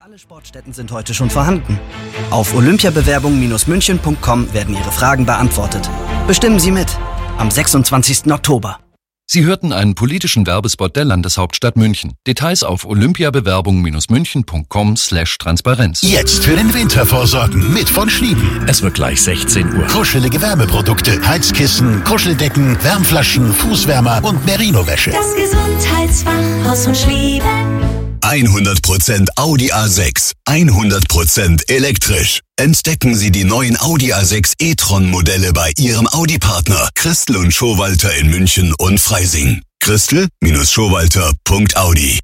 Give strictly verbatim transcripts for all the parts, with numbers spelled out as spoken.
Alle Sportstätten sind heute schon vorhanden. Auf olympiabewerbung Bindestrich münchen Punkt com werden Ihre Fragen beantwortet. Bestimmen Sie mit. Am sechsundzwanzigsten Oktober. Sie hörten einen politischen Werbespot der Landeshauptstadt München. Details auf olympiabewerbung Bindestrich münchen Punkt com slash Transparenz. Jetzt für den Winter vorsorgen mit von Schlieben. Es wird gleich sechzehn Uhr. Kuschelige Wärmeprodukte, Heizkissen, Kuscheldecken, Wärmflaschen, Fußwärmer und Merino-Wäsche. Das Gesundheitsfachhaus von Schlieben. hundert Prozent Audi A sechs, hundert Prozent elektrisch. Entdecken Sie die neuen Audi A sechs e-tron-Modelle bei Ihrem Audi-Partner Christel und Schowalter in München und Freising. Christel Schowalter Punkt Audi.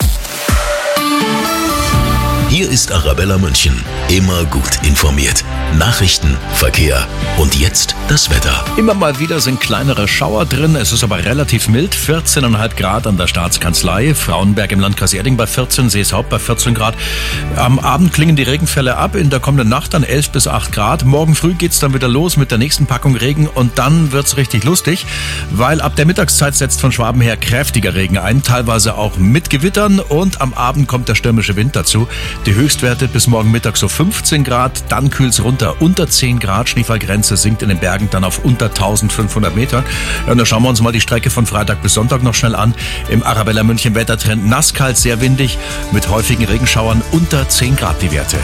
Hier ist Arabella München. Immer gut informiert. Nachrichten, Verkehr und jetzt das Wetter. Immer mal wieder sind kleinere Schauer drin. Es ist aber relativ mild. vierzehn Komma fünf Grad an der Staatskanzlei. Frauenberg im Landkreis Erding bei vierzehn, Seeshaupt bei vierzehn Grad. Am Abend klingen die Regenfälle ab. In der kommenden Nacht dann elf bis acht Grad. Morgen früh geht's dann wieder los mit der nächsten Packung Regen. Und dann wird's richtig lustig, weil ab der Mittagszeit setzt von Schwaben her kräftiger Regen ein. Teilweise auch mit Gewittern. Und am Abend kommt der stürmische Wind dazu. Die Höchstwerte bis morgen Mittag so fünfzehn Grad, dann kühlt's runter unter zehn Grad. Schneefallgrenze sinkt in den Bergen dann auf unter eintausendfünfhundert Meter. Ja, und da schauen wir uns mal die Strecke von Freitag bis Sonntag noch schnell an. Im Arabella München Wettertrend nasskalt, sehr windig, mit häufigen Regenschauern unter zehn Grad die Werte.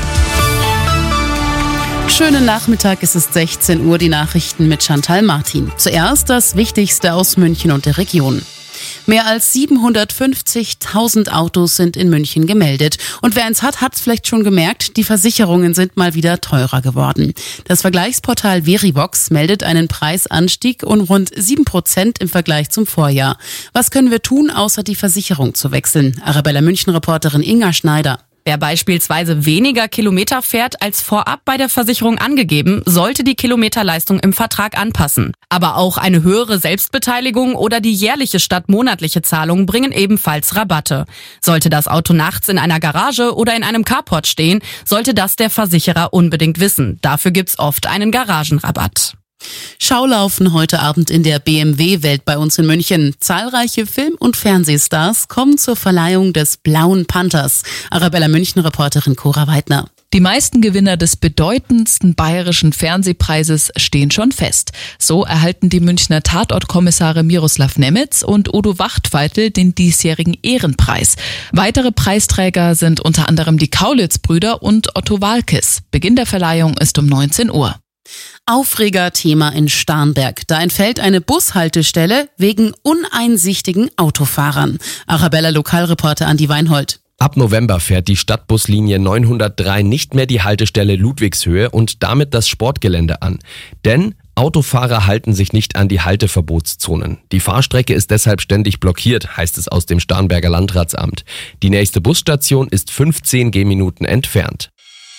Schönen Nachmittag, es ist sechzehn Uhr, die Nachrichten mit Chantal Martin. Zuerst das Wichtigste aus München und der Region. Mehr als siebenhundertfünfzigtausend Autos sind in München gemeldet. Und wer eins hat, hat es vielleicht schon gemerkt, die Versicherungen sind mal wieder teurer geworden. Das Vergleichsportal Verivox meldet einen Preisanstieg um rund sieben Prozent im Vergleich zum Vorjahr. Was können wir tun, außer die Versicherung zu wechseln? Arabella München-Reporterin Inga Schneider. Wer beispielsweise weniger Kilometer fährt als vorab bei der Versicherung angegeben, sollte die Kilometerleistung im Vertrag anpassen. Aber auch eine höhere Selbstbeteiligung oder die jährliche statt monatliche Zahlung bringen ebenfalls Rabatte. Sollte das Auto nachts in einer Garage oder in einem Carport stehen, sollte das der Versicherer unbedingt wissen. Dafür gibt's oft einen Garagenrabatt. Schaulaufen heute Abend in der B M W-Welt bei uns in München. Zahlreiche Film- und Fernsehstars kommen zur Verleihung des Blauen Panthers. Arabella München-Reporterin Cora Weidner. Die meisten Gewinner des bedeutendsten bayerischen Fernsehpreises stehen schon fest. So erhalten die Münchner Tatortkommissare Miroslav Nemetz und Udo Wachtfeitel den diesjährigen Ehrenpreis. Weitere Preisträger sind unter anderem die Kaulitz-Brüder und Otto Waalkes. Beginn der Verleihung ist um neunzehn Uhr. Aufreger-Thema in Starnberg. Da entfällt eine Bushaltestelle wegen uneinsichtigen Autofahrern. Arabella-Lokalreporter Andi Weinhold. Ab November fährt die Stadtbuslinie neunhundertdrei nicht mehr die Haltestelle Ludwigshöhe und damit das Sportgelände an. Denn Autofahrer halten sich nicht an die Halteverbotszonen. Die Fahrstrecke ist deshalb ständig blockiert, heißt es aus dem Starnberger Landratsamt. Die nächste Busstation ist fünfzehn Gehminuten entfernt.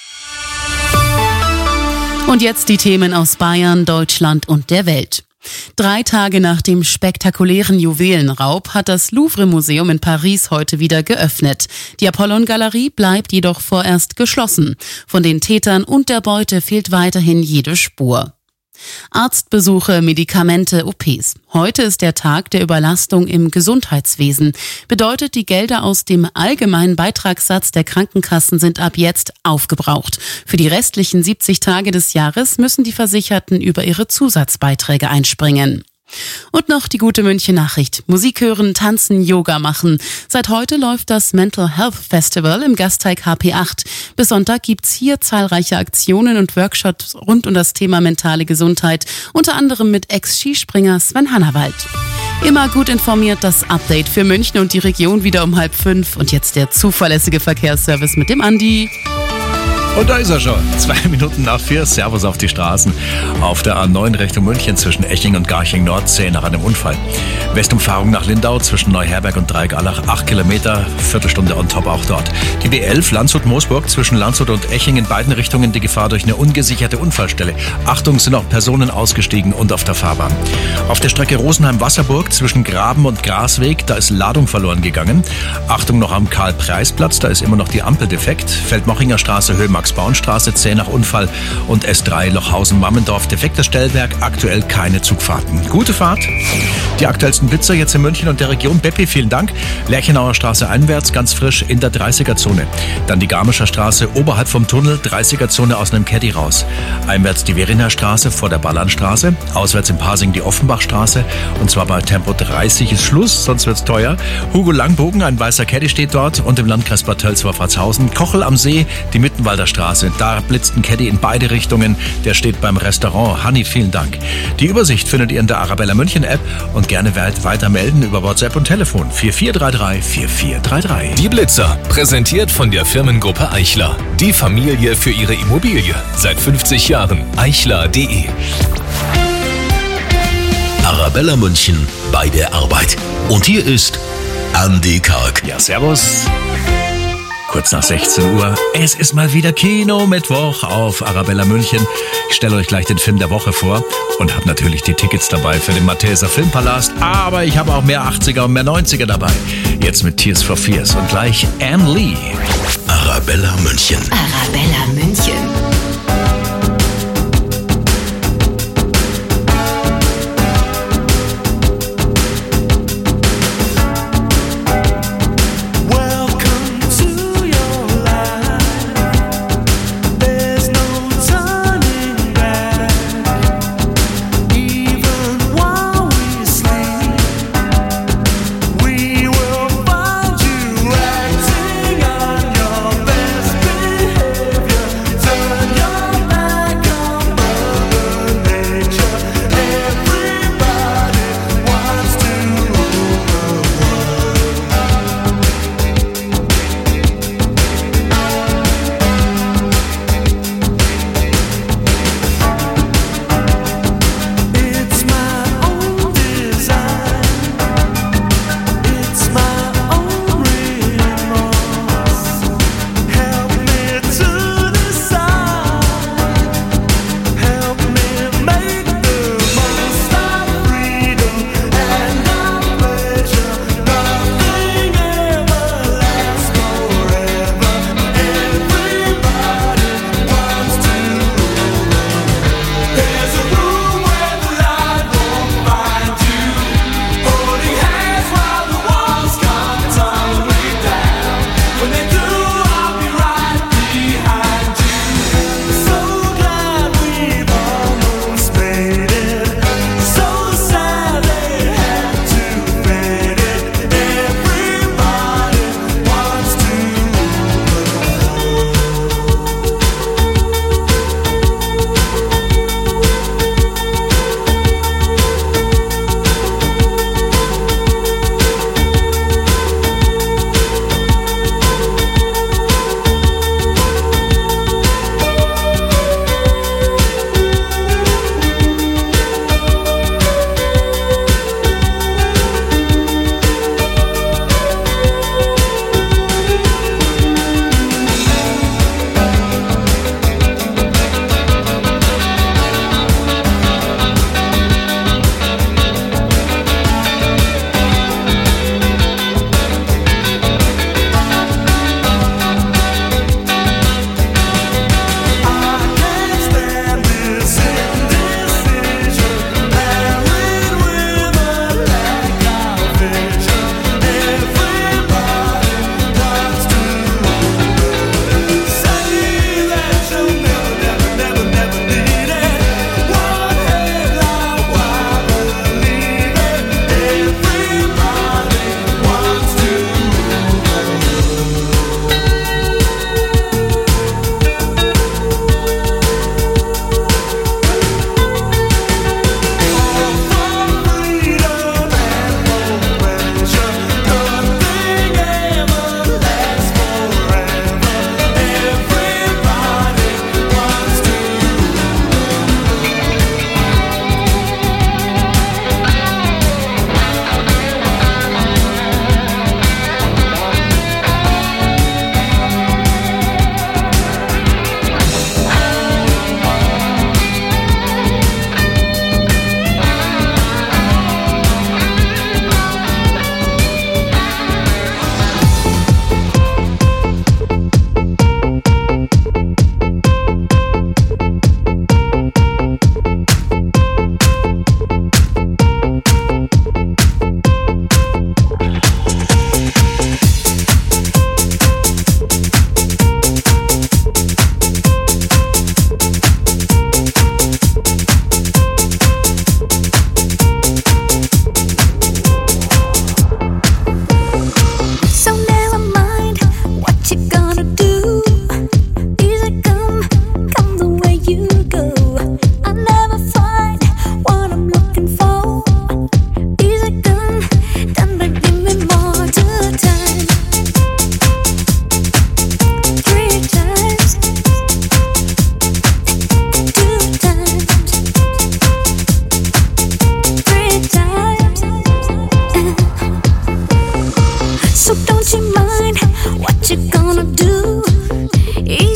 Und jetzt die Themen aus Bayern, Deutschland und der Welt. Drei Tage nach dem spektakulären Juwelenraub hat das Louvre-Museum in Paris heute wieder geöffnet. Die Apollon-Galerie bleibt jedoch vorerst geschlossen. Von den Tätern und der Beute fehlt weiterhin jede Spur. Arztbesuche, Medikamente, O Ps. Heute ist der Tag der Überlastung im Gesundheitswesen. Bedeutet, die Gelder aus dem allgemeinen Beitragssatz der Krankenkassen sind ab jetzt aufgebraucht. Für die restlichen siebzig Tage des Jahres müssen die Versicherten über ihre Zusatzbeiträge einspringen. Und noch die gute München-Nachricht. Musik hören, tanzen, Yoga machen. Seit heute läuft das Mental Health Festival im Gasteig H P acht. Bis Sonntag gibt's hier zahlreiche Aktionen und Workshops rund um das Thema mentale Gesundheit. Unter anderem mit Ex-Skispringer Sven Hannawald. Immer gut informiert, das Update für München und die Region wieder um halb fünf. Und jetzt der zuverlässige Verkehrsservice mit dem Andi. Und da ist er schon. Zwei Minuten nach vier. Servus auf die Straßen. Auf der A neun Richtung München zwischen Eching und Garching-Nordsee nach einem Unfall. Westumfahrung nach Lindau zwischen Neuherberg und Dreieckallach. Acht Kilometer, Viertelstunde on top auch dort. Die B elf Landshut-Moosburg zwischen Landshut und Eching in beiden Richtungen die Gefahr durch eine ungesicherte Unfallstelle. Achtung, sind auch Personen ausgestiegen und auf der Fahrbahn. Auf der Strecke Rosenheim-Wasserburg zwischen Graben und Grasweg, da ist Ladung verloren gegangen. Achtung noch am Karl-Preis-Platz, da ist immer noch die Ampel defekt. Feldmochinger Straße, Höhe Max-Baun-Straße, zäh nach Unfall und S drei Lochhausen-Mammendorf. Defektes Stellwerk, aktuell keine Zugfahrten. Gute Fahrt. Die aktuellsten Blitzer jetzt in München und der Region. Beppi, vielen Dank. Lerchenauer Straße einwärts, ganz frisch in der dreißiger-Zone. Dann die Garmischer Straße oberhalb vom Tunnel, dreißiger-Zone aus einem Caddy raus. Einwärts die Veriner Straße vor der Ballernstraße. Auswärts in Pasing die Offenbachstraße. Und zwar bei Tempo dreißig ist Schluss, sonst wird's teuer. Hugo Langbogen, ein weißer Caddy steht dort. Und im Landkreis Bad Tölz-Wolfratshausen. Kochel am See, die Mittenwalder Straße. Da blitzt ein Caddy in beide Richtungen. Der steht beim Restaurant. Hanni, vielen Dank. Die Übersicht findet ihr in der Arabella München App und gerne weiter melden über WhatsApp und Telefon vier vier drei drei vier vier drei drei. Die Blitzer, präsentiert von der Firmengruppe Eichler. Die Familie für ihre Immobilie. Seit fünfzig Jahren. eichler punkt de. Arabella München bei der Arbeit. Und hier ist Andy Karg. Ja, servus. Kurz nach sechzehn Uhr. Es ist mal wieder Kino-Mittwoch auf Arabella München. Ich stelle euch gleich den Film der Woche vor und habe natürlich die Tickets dabei für den Malteser Filmpalast. Aber ich habe auch mehr achtziger und mehr neunziger dabei. Jetzt mit Tears for Fears und gleich Anne Lee. Arabella München. Arabella München.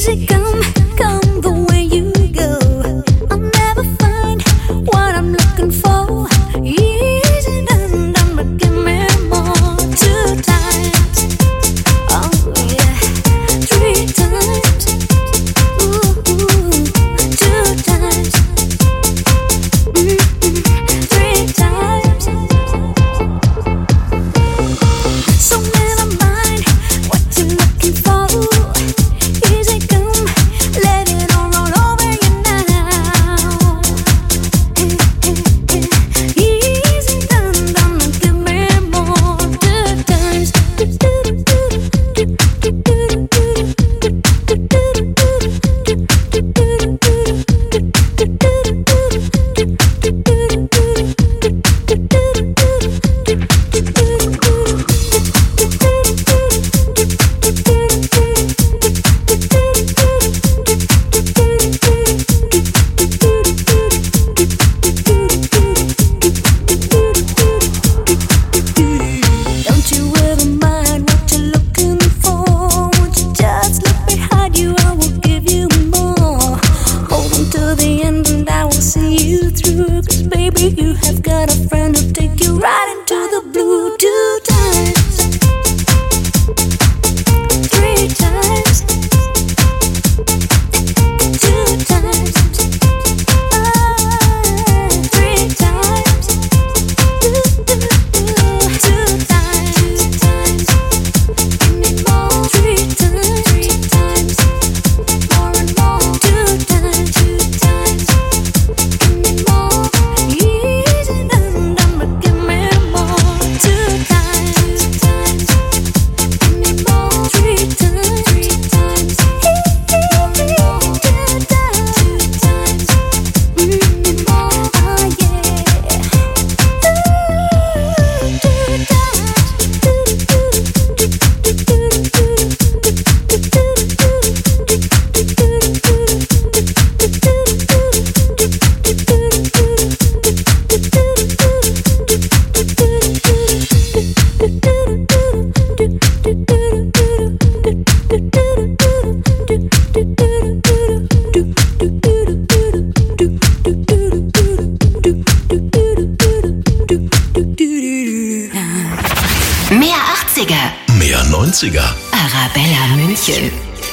Easy come, come the way you go. I'll never find what I'm looking for. Easy done, done, but give me more. Two times, oh yeah, three times, ooh, two times, mm-mm, three times. So never mind what you're looking for. Easy come, let it all roll over you now. Easy done, done, and give me more. Two times. Don't you ever mind what you're looking for. Won't you just look behind you, I will give you more. Hold on to the end and I will see you through. Cause baby, you have got a friend who'll take you right into the blue. Two times, three times, two times, ah, three times, two times, two times, give me more. Three times, three times, more and more. Two times, two times, give me more. Easy done, done, but give me more. Two times, two times, give me more. Three times, three times, two times, mm, more. Ah yeah. Mehr achtziger, Mehr neunziger. Arabella München.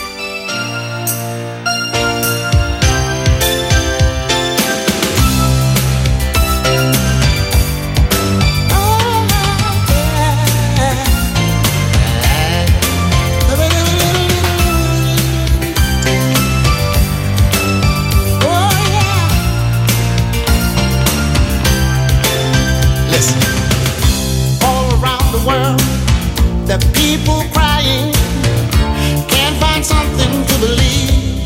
Listen, all around the world, the people crying, can't find something to believe.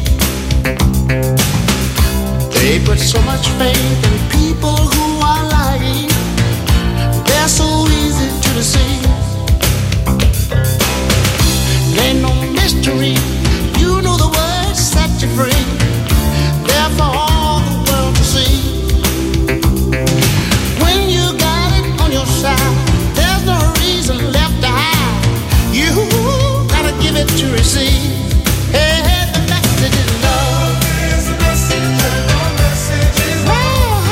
They put so much faith in people who are lying. They're so easy to deceive. Ain't no mystery, you know the words set you free. They're for all the world to see. When you got it on your side, there's no reason left to hide. You gotta give it to receive. Hey, the message is love. The message is love.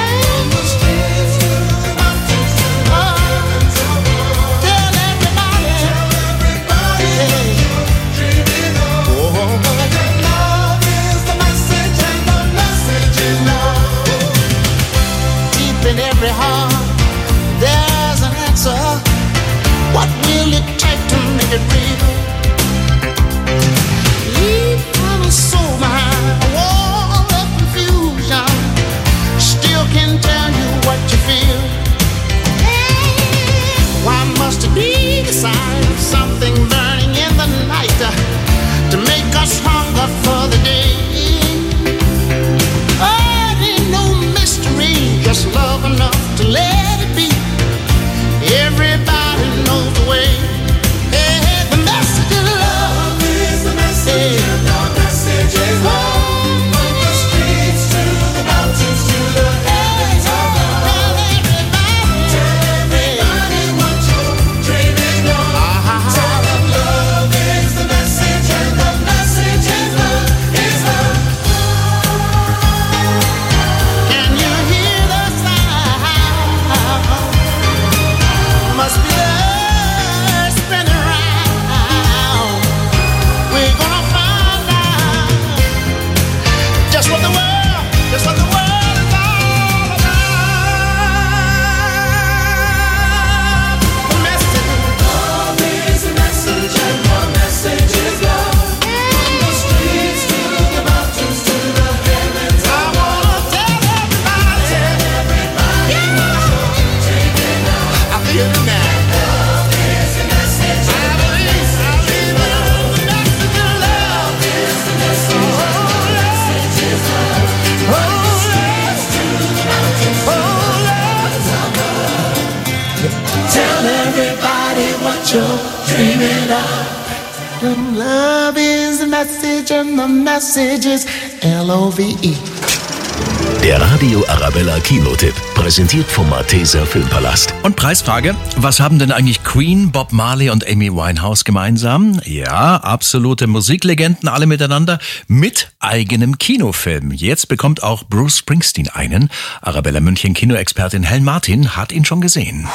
Love is the message and the message is L O V E. Der Radio Arabella Kinotipp, präsentiert vom Malteser Filmpalast. Und Preisfrage, was haben denn eigentlich Queen, Bob Marley und Amy Winehouse gemeinsam? Ja, absolute Musiklegenden, alle miteinander, mit eigenem Kinofilm. Jetzt bekommt auch Bruce Springsteen einen. Arabella München Kinoexpertin Helen Martin hat ihn schon gesehen.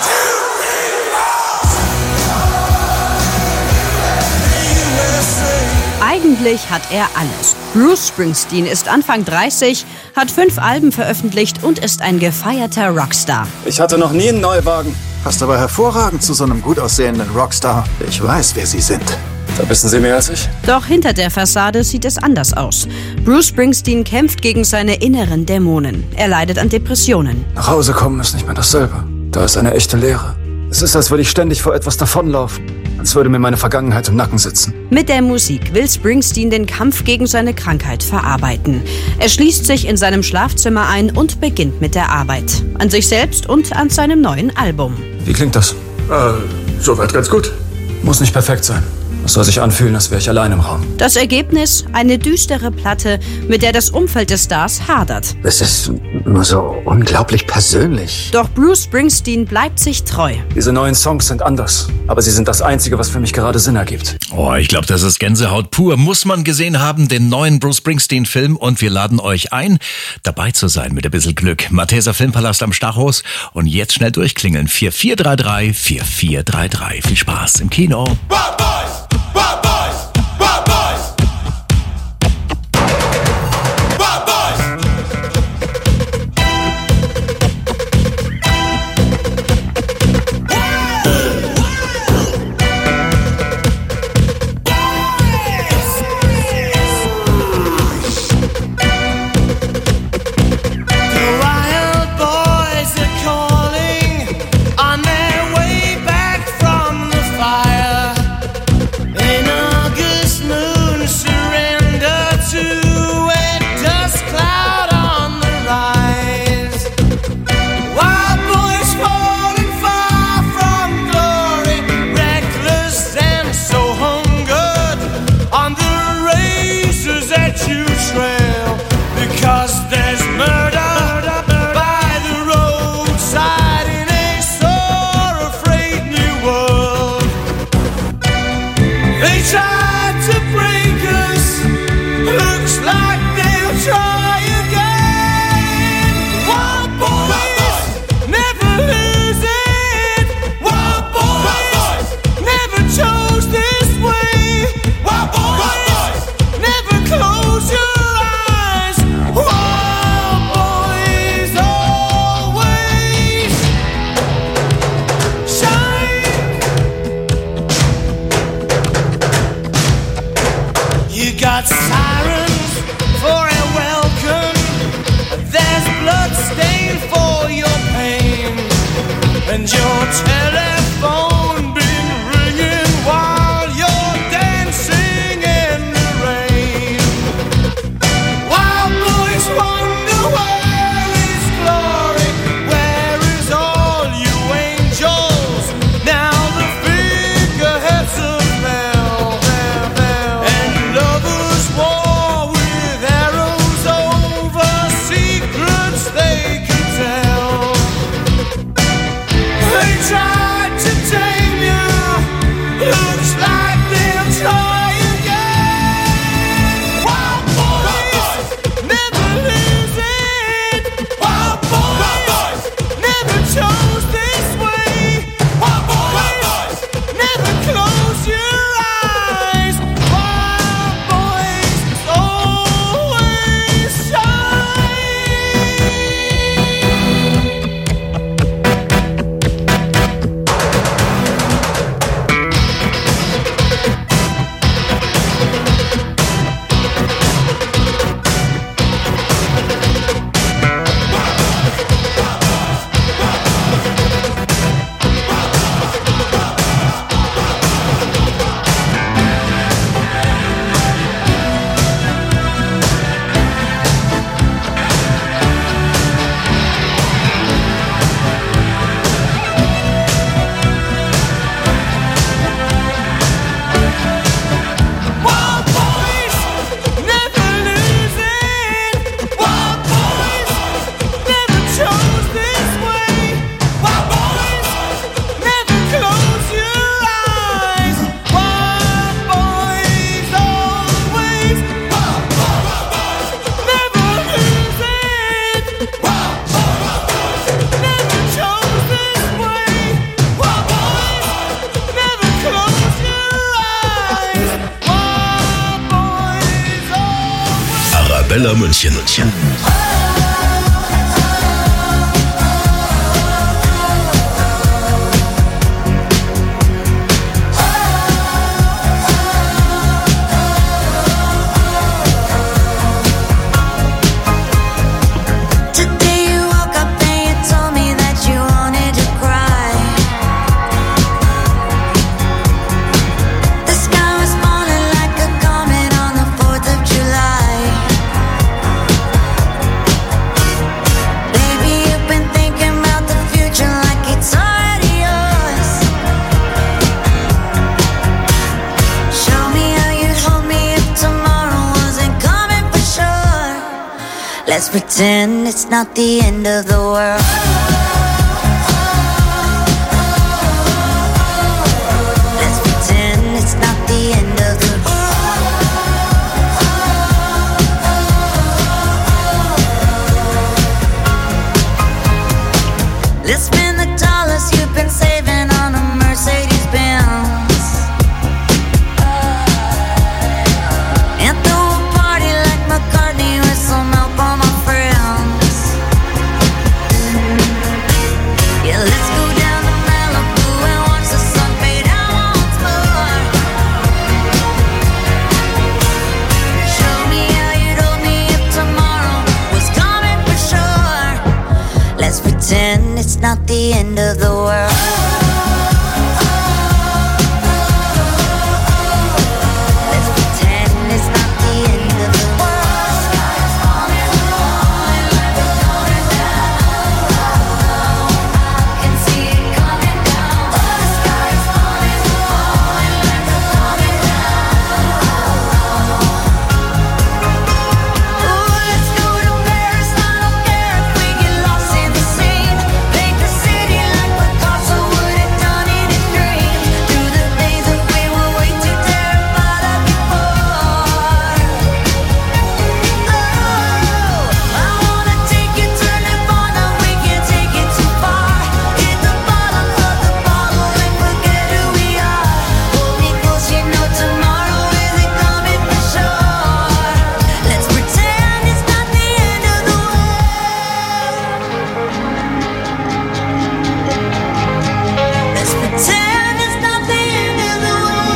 Eigentlich hat er alles. Bruce Springsteen ist Anfang dreißig, hat fünf Alben veröffentlicht und ist ein gefeierter Rockstar. Ich hatte noch nie einen Neuwagen. Passt aber hervorragend zu so einem gut aussehenden Rockstar. Ich weiß, wer Sie sind. Da wissen Sie mehr als ich. Doch hinter der Fassade sieht es anders aus. Bruce Springsteen kämpft gegen seine inneren Dämonen. Er leidet an Depressionen. Nach Hause kommen ist nicht mehr dasselbe. Da ist eine echte Leere. Es ist, als würde ich ständig vor etwas davonlaufen. Als würde mir meine Vergangenheit im Nacken sitzen. Mit der Musik will Springsteen den Kampf gegen seine Krankheit verarbeiten. Er schließt sich in seinem Schlafzimmer ein und beginnt mit der Arbeit. An sich selbst und an seinem neuen Album. Wie klingt das? Äh, soweit ganz gut. Muss nicht perfekt sein. Es soll sich anfühlen, als wäre ich allein im Raum. Das Ergebnis? Eine düstere Platte, mit der das Umfeld des Stars hadert. Es ist nur so unglaublich persönlich. Doch Bruce Springsteen bleibt sich treu. Diese neuen Songs sind anders, aber sie sind das Einzige, was für mich gerade Sinn ergibt. Oh, ich glaube, das ist Gänsehaut pur. Muss man gesehen haben, den neuen Bruce Springsteen-Film. Und wir laden euch ein, dabei zu sein mit ein bisschen Glück. Malteser Filmpalast am Stachus. Und jetzt schnell durchklingeln. vier vier drei drei, vier vier drei drei. Viel Spaß im Kino. Bad Boys! Bad Boys! Bad Boys! Bad Boys! The wild boys are calling on their way back from the fire. An August moon surrender to a dust cloud on the rise. Wild boys falling far from glory, reckless and so hungered on the razors that you trail, because there's murder by the roadside in a sore-afraid new world. They tried to break us, looks like they'll try again. Wild boys never lose it. Wild boys never chose this way. Wild boys never close your eyes. Wild boys always shine. You got sirens for a welcome. There's blood stain for your pain, and your telephone been ringing while you're dancing in the rain. Wild boys wonder where is glory, where is all you angels? Now the figureheads of hell, and lovers war with arrows over secrets they can tell. They try Arabella München. Today you woke up and you told me that you wanted to cry. The sky was falling like a comet on the fourth of July. Baby, you've been thinking about the future like it's already yours. Show me how you'd hold me if tomorrow wasn't coming for sure. Let's pretend it's not the end of the world. Let's pretend it's not the end of the world. Let's spend the dollars you've been saving on a Mercedes Benz and throw a party like McCartney with some help on my friends. Yeah, let's go down to Malibu and watch the sun fade out once more. Show me how you'd hold me if tomorrow was coming for sure. Let's pretend it's not the end of the world. Let's pretend it's not the end of the world. Sky's falling, falling like it's coming down. I can see it coming down. The sky's falling, falling like it's coming down. Ooh, let's go to Paris. I don't care if we get lost in the scene. Paint the city like Picasso would have done in his dreams. Do the things that we were way too terrified of before. Oh, I wanna take you to Nirvana. We can't take it too far. Hit the bottom of the bottle and forget who we are. Hold me close, you know tomorrow isn't coming for sure. Let's pretend it's not the end of the world. Let's pretend it's not the end of the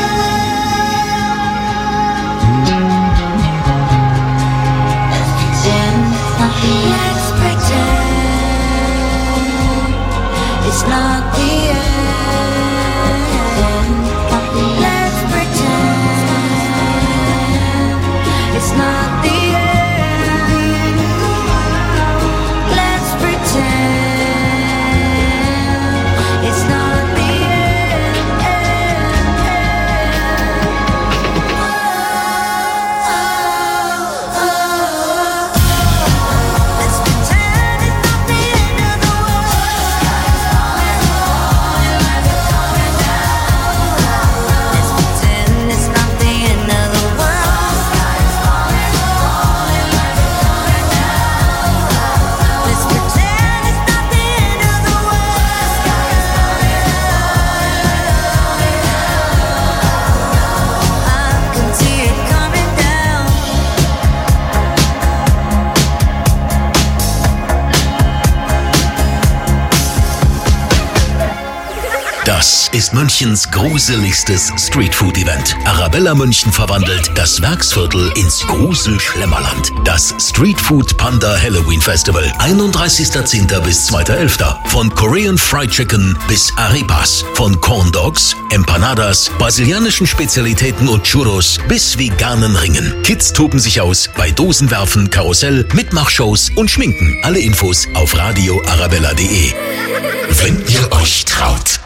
Let's pretend it's not the end. Let's pretend it's not the end. Let's pretend it's not the Let's pretend it's not the end of the world. Sky's falling, falling like it's coming down. Let's pretend it's not the end of the world. Sky's falling, falling like it's coming down. Let's pretend it's not the end of the world. Sky's falling, I can see it coming down. Das ist Münchens gruseligstes Streetfood-Event. Arabella München verwandelt das Werksviertel ins Grusel-Schlemmerland. Das Streetfood Panda Halloween Festival. einunddreißigster zehnter bis zweiter elfter Von Korean Fried Chicken bis Arepas. Von Corn Dogs, Empanadas, brasilianischen Spezialitäten und Churros bis veganen Ringen. Kids toben sich aus bei Dosenwerfen, Karussell, Mitmachshows und Schminken. Alle Infos auf radio arabella punkt de. Wenn ihr euch traut.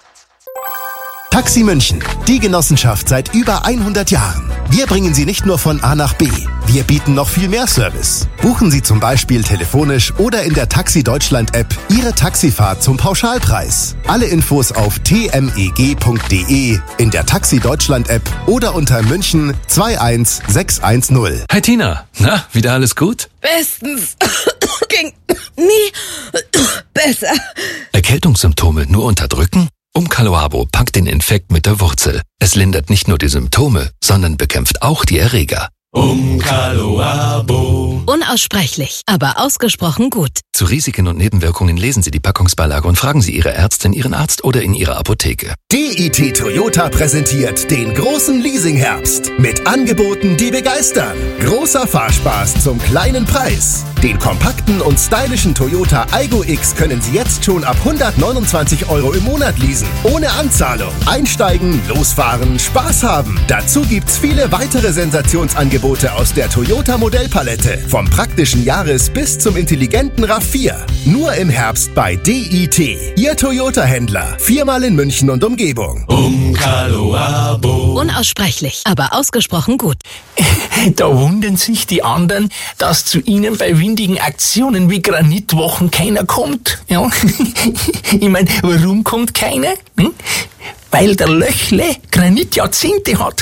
Taxi München, die Genossenschaft seit über hundert Jahren. Wir bringen Sie nicht nur von A nach B, wir bieten noch viel mehr Service. Buchen Sie zum Beispiel telefonisch oder in der Taxi Deutschland App Ihre Taxifahrt zum Pauschalpreis. Alle Infos auf t m e g punkt d e, in der Taxi Deutschland App oder unter München zwei eins sechs eins null. Hi Tina, na, wieder alles gut? Bestens. Ging nie besser. Erkältungssymptome nur unterdrücken? Umcaloabo packt den Infekt mit der Wurzel. Es lindert nicht nur die Symptome, sondern bekämpft auch die Erreger. Umcaloabo. Unaussprechlich, aber ausgesprochen gut. Zu Risiken und Nebenwirkungen lesen Sie die Packungsbeilage und fragen Sie Ihre Ärztin, Ihren Arzt oder in Ihrer Apotheke. D I T Toyota präsentiert den großen Leasingherbst mit Angeboten, die begeistern. Großer Fahrspaß zum kleinen Preis. Den kompakten und stylischen Toyota Aygo X können Sie jetzt schon ab hundertneunundzwanzig Euro im Monat leasen. Ohne Anzahlung. Einsteigen, losfahren, Spaß haben. Dazu gibt's viele weitere Sensationsangebote aus der Toyota Modellpalette. Vom praktischen Jahres bis zum intelligenten RAV vier. Nur im Herbst bei D I T. Ihr Toyota-Händler. Viermal in München und Umgebung. Unaussprechlich, aber ausgesprochen gut. Da wundern sich die anderen, dass zu ihnen bei windigen Aktionen wie Granitwochen keiner kommt. Ja? Ich meine, warum kommt keiner? Hm? Weil der Löchle Granitjahrzehnte hat.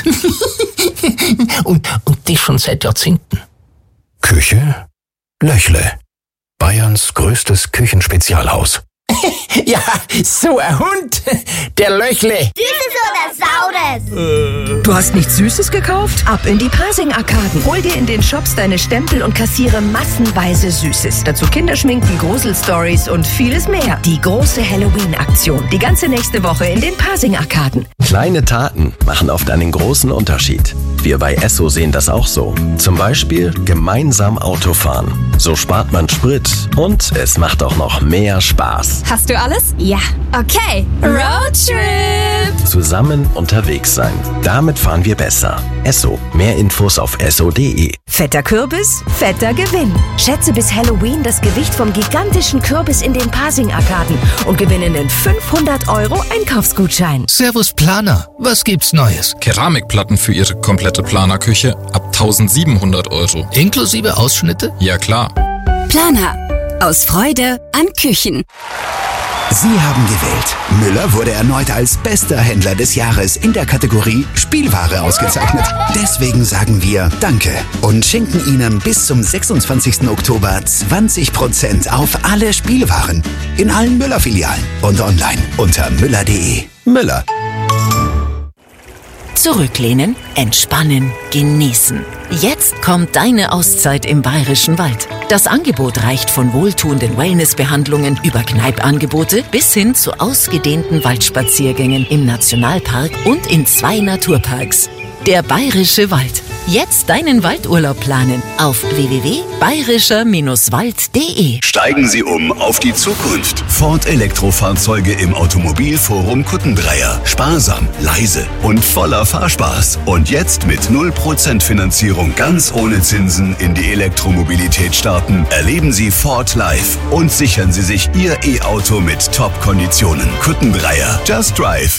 und, und das schon seit Jahrzehnten. Küche Löchle. Bayerns größtes Küchenspezialhaus. Ja, so ein Hund. Der Löchle. Süßes oder Saures? Du hast nichts Süßes gekauft? Ab in die Pasing-Arkaden. Hol dir in den Shops deine Stempel und kassiere massenweise Süßes. Dazu Kinderschminken, Gruselstories und vieles mehr. Die große Halloween-Aktion. Die ganze nächste Woche in den Pasing-Arkaden. Kleine Taten machen oft einen großen Unterschied. Wir bei Esso sehen das auch so. Zum Beispiel gemeinsam Autofahren. So spart man Sprit und es macht auch noch mehr Spaß. Hast du alles? Ja. Okay. Roadtrip! Zusammen unterwegs sein. Damit fahren wir besser. Esso. Mehr Infos auf esso punkt de. Fetter Kürbis, fetter Gewinn. Schätze bis Halloween das Gewicht vom gigantischen Kürbis in den Pasing-Arkaden und gewinne einen fünfhundert Euro Einkaufsgutschein. Servus Planer, was gibt's Neues? Keramikplatten für Ihre komplette Planerküche ab eintausendsiebenhundert Euro. Inklusive Ausschnitte? Ja klar. Planer. Aus Freude an Küchen. Sie haben gewählt. Müller wurde erneut als bester Händler des Jahres in der Kategorie Spielware ausgezeichnet. Deswegen sagen wir Danke und schenken Ihnen bis zum sechsundzwanzigsten Oktober zwanzig Prozent auf alle Spielwaren in allen Müller-Filialen und online unter müller punkt de. Müller. Zurücklehnen, entspannen, genießen. Jetzt kommt deine Auszeit im Bayerischen Wald. Das Angebot reicht von wohltuenden Wellnessbehandlungen über Kneipangebote bis hin zu ausgedehnten Waldspaziergängen im Nationalpark und in zwei Naturparks. Der Bayerische Wald. Jetzt deinen Waldurlaub planen auf w w w punkt bayerischer Bindestrich wald punkt de. Steigen Sie um auf die Zukunft. Ford Elektrofahrzeuge im Automobilforum Kuttendreier. Sparsam, leise und voller Fahrspaß. Und jetzt mit null Prozent Finanzierung ganz ohne Zinsen in die Elektromobilität starten. Erleben Sie Ford live und sichern Sie sich Ihr E-Auto mit Top-Konditionen. Kuttendreier. Just Drive.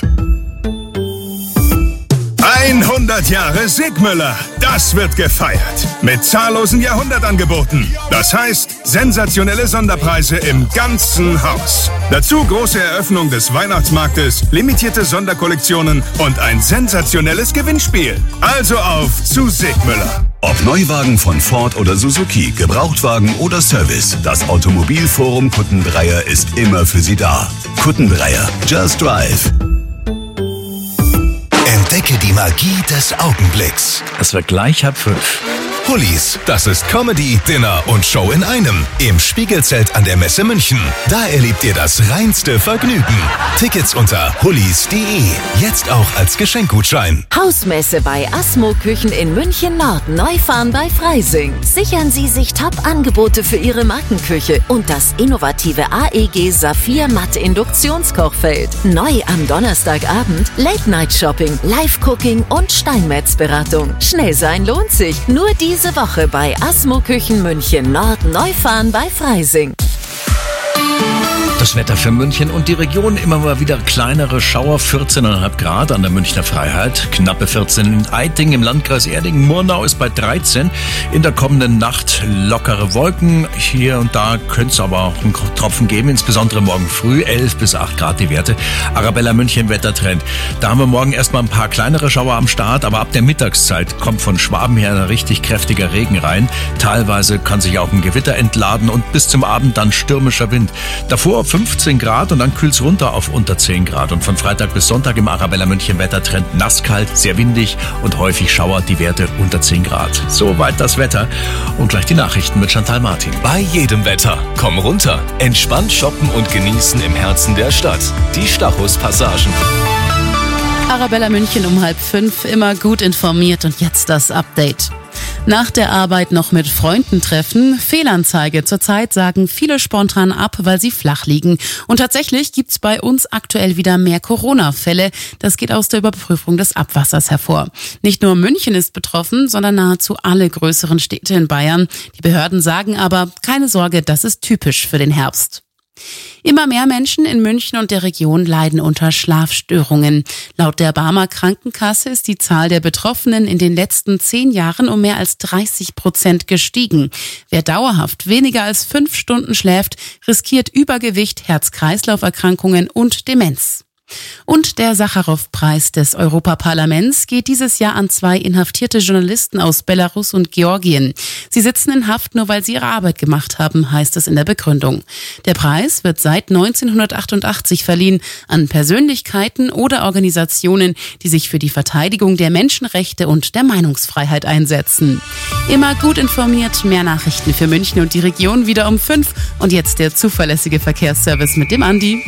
hundert Jahre Sigmüller. Das wird gefeiert. Mit zahllosen Jahrhundertangeboten. Das heißt, sensationelle Sonderpreise im ganzen Haus. Dazu große Eröffnung des Weihnachtsmarktes, limitierte Sonderkollektionen und ein sensationelles Gewinnspiel. Also auf zu Sigmüller. Ob Neuwagen von Ford oder Suzuki, Gebrauchtwagen oder Service, das Automobilforum Kuttendreier ist immer für Sie da. Kuttendreier. Just Drive. Entdecke die Magie des Augenblicks. Es wird gleich halb fünf. Hullis, das ist Comedy, Dinner und Show in einem. Im Spiegelzelt an der Messe München. Da erlebt ihr das reinste Vergnügen. Tickets unter hullis punkt de. Jetzt auch als Geschenkgutschein. Hausmesse bei Asmo Küchen in München Nord. Neufahren bei Freising. Sichern Sie sich Top-Angebote für Ihre Markenküche und das innovative A E G Saphir Matt Induktionskochfeld. Neu am Donnerstagabend Late-Night-Shopping, Live-Cooking und Steinmetzberatung. Schnell sein lohnt sich. Nur die Diese Woche bei Asmo Küchen München Nord Neufahren bei Freising. Das Wetter für München und die Region, immer mal wieder kleinere Schauer, vierzehn Komma fünf Grad an der Münchner Freiheit, knappe vierzehn in Eiting im Landkreis Erding, Murnau ist bei dreizehn. In der kommenden Nacht lockere Wolken, hier und da könnte es aber auch einen Tropfen geben, insbesondere morgen früh, elf bis acht Grad die Werte. Arabella München Wettertrend. Da haben wir morgen erstmal ein paar kleinere Schauer am Start, aber ab der Mittagszeit kommt von Schwaben her ein richtig kräftiger Regen rein. Teilweise kann sich auch ein Gewitter entladen und bis zum Abend dann stürmischer Wind. Davor fünfzehn Grad und dann kühlt es runter auf unter zehn Grad. Und von Freitag bis Sonntag im Arabella München Wettertrend nasskalt, sehr windig und häufig schauert die Werte unter zehn Grad. Soweit das Wetter und gleich die Nachrichten mit Chantal Martin. Bei jedem Wetter. Komm runter, entspannt shoppen und genießen im Herzen der Stadt. Die Stachus Passagen. Arabella München um halb fünf, immer gut informiert und jetzt das Update. Nach der Arbeit noch mit Freunden treffen, Fehlanzeige. Zurzeit sagen viele spontan ab, weil sie flach liegen. Und tatsächlich gibt's bei uns aktuell wieder mehr Corona-Fälle. Das geht aus der Überprüfung des Abwassers hervor. Nicht nur München ist betroffen, sondern nahezu alle größeren Städte in Bayern. Die Behörden sagen aber, keine Sorge, das ist typisch für den Herbst. Immer mehr Menschen in München und der Region leiden unter Schlafstörungen. Laut der Barmer Krankenkasse ist die Zahl der Betroffenen in den letzten zehn Jahren um mehr als dreißig Prozent gestiegen. Wer dauerhaft weniger als fünf Stunden schläft, riskiert Übergewicht, Herz-Kreislauf-Erkrankungen und Demenz. Und der Sacharow-Preis des Europaparlaments geht dieses Jahr an zwei inhaftierte Journalisten aus Belarus und Georgien. Sie sitzen in Haft, nur weil sie ihre Arbeit gemacht haben, heißt es in der Begründung. Der Preis wird seit neunzehnhundertachtundachtzig verliehen an Persönlichkeiten oder Organisationen, die sich für die Verteidigung der Menschenrechte und der Meinungsfreiheit einsetzen. Immer gut informiert, mehr Nachrichten für München und die Region wieder um fünf. Und jetzt der zuverlässige Verkehrsservice mit dem Andi.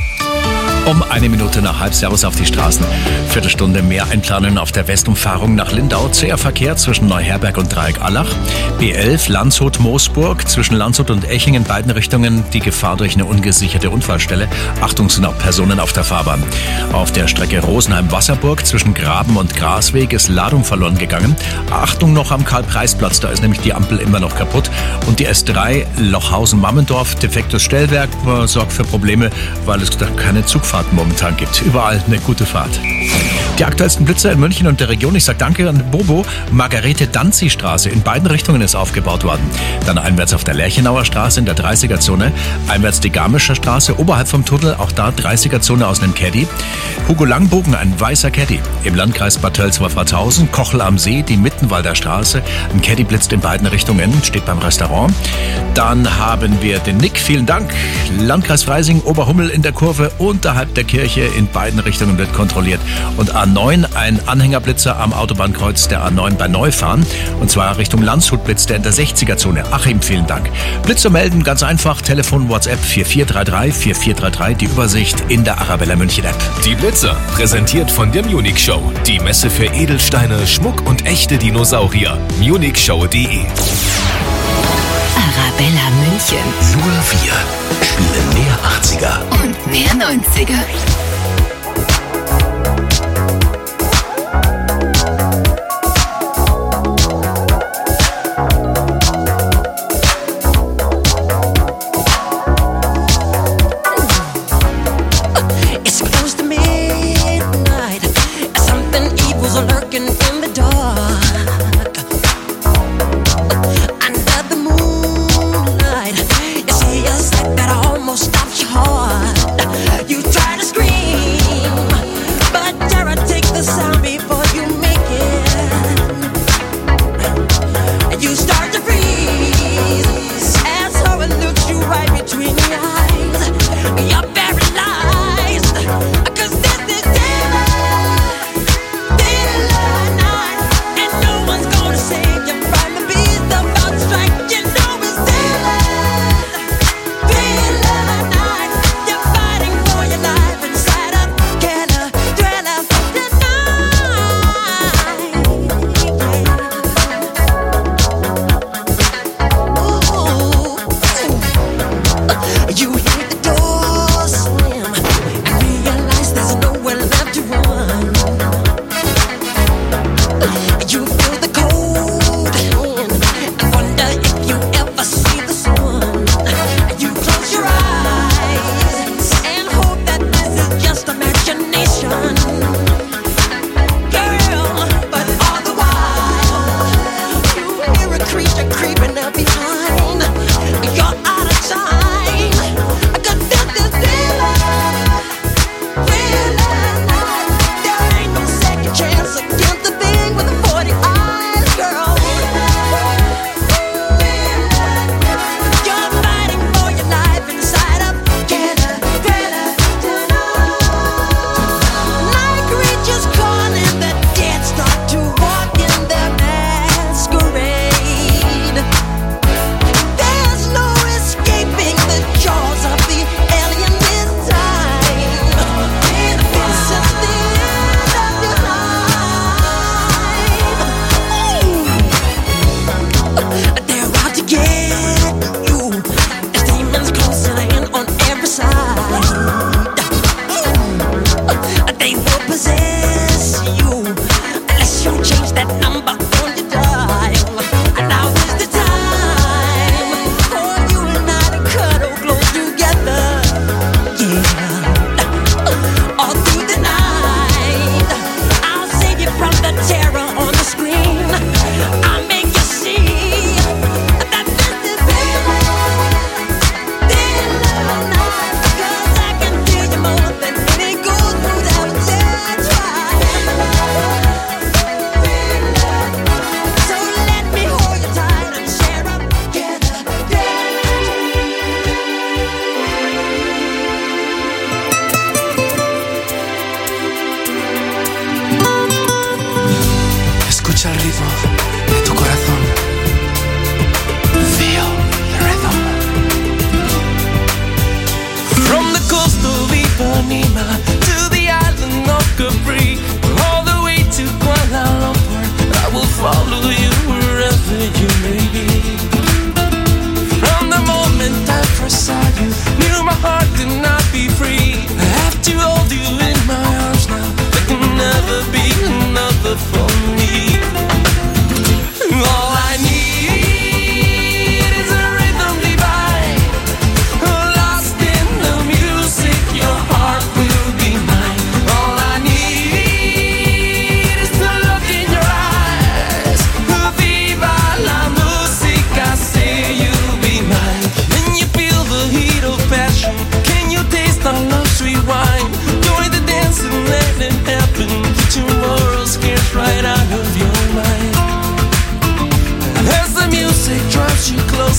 Um eine Minute nach halb Servus auf die Straßen. Viertelstunde mehr einplanen auf der Westumfahrung nach Lindau. Zäher Verkehr zwischen Neuherberg und Dreieck-Allach. B elf Landshut-Moosburg zwischen Landshut und Eching in beiden Richtungen. Die Gefahr durch eine ungesicherte Unfallstelle. Achtung, sind auch Personen auf der Fahrbahn. Auf der Strecke Rosenheim-Wasserburg zwischen Graben und Grasweg ist Ladung verloren gegangen. Achtung noch am Karl-Preis-Platz, da ist nämlich die Ampel immer noch kaputt. Und die S drei Lochhausen-Mammendorf, defektes Stellwerk, äh, sorgt für Probleme, weil es da keine Zugfahrt momentan gibt. Überall eine gute Fahrt. Die aktuellsten Blitzer in München und der Region. Ich sage danke an Bobo. Margarete-Danzi-Straße in beiden Richtungen ist aufgebaut worden. Dann einwärts auf der Lerchenauer Straße in der dreißiger-Zone. Einwärts die Garmischer Straße oberhalb vom Tunnel. Auch da dreißiger-Zone aus einem Caddy. Hugo Langbogen, ein weißer Caddy. Im Landkreis Bad Tölz-Wolfratshausen. Kochel am See, die Mittenwalder Straße. Ein Caddy blitzt in beiden Richtungen. Steht beim Restaurant. Dann haben wir den Nick. Vielen Dank. Landkreis Freising, Oberhummel in der Kurve. Unterhalb der Kirche in beiden Richtungen wird kontrolliert. Und A neun, ein Anhängerblitzer am Autobahnkreuz der A neun bei Neufahren. Und zwar Richtung Landshut blitzt der in der sechziger-Zone. Achim, vielen Dank. Blitzer melden, ganz einfach. Telefon, WhatsApp vier vier drei drei vier vier drei drei. Die Übersicht in der Arabella München App. Die Blitzer, präsentiert von der Munich Show. Die Messe für Edelsteine, Schmuck und echte Dinosaurier. munich show punkt de. Arabella München. Nur wir spielen mehr achtziger. Und mehr neunziger. It's close to midnight. Something evil's lurking in the dark. Under the moonlight, you see a sight that almost stops your heart. You try to scream.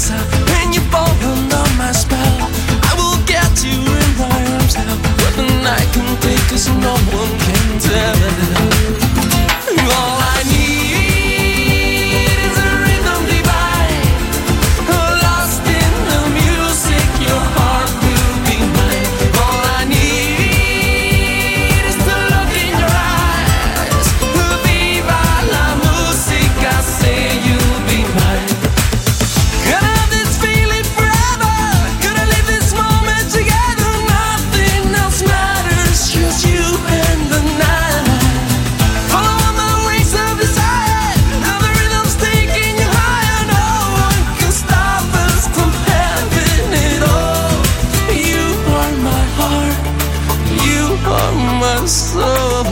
out and you fall under my spell. I will get you in my arms now. What the night can take, 'cause no one can tell. All I need is a rhythm divine, lost in the music. Your heart will be mine. All I need is to look in your eyes. Viva la musica, say you'll be mine. Gonna have this feeling forever. Gonna live this moment together. Nothing else matters, just you and the night. Follow on the wings of desire. Now the rhythm's taking you higher. No one can stop us from having it all. You are my heart. You are my soul.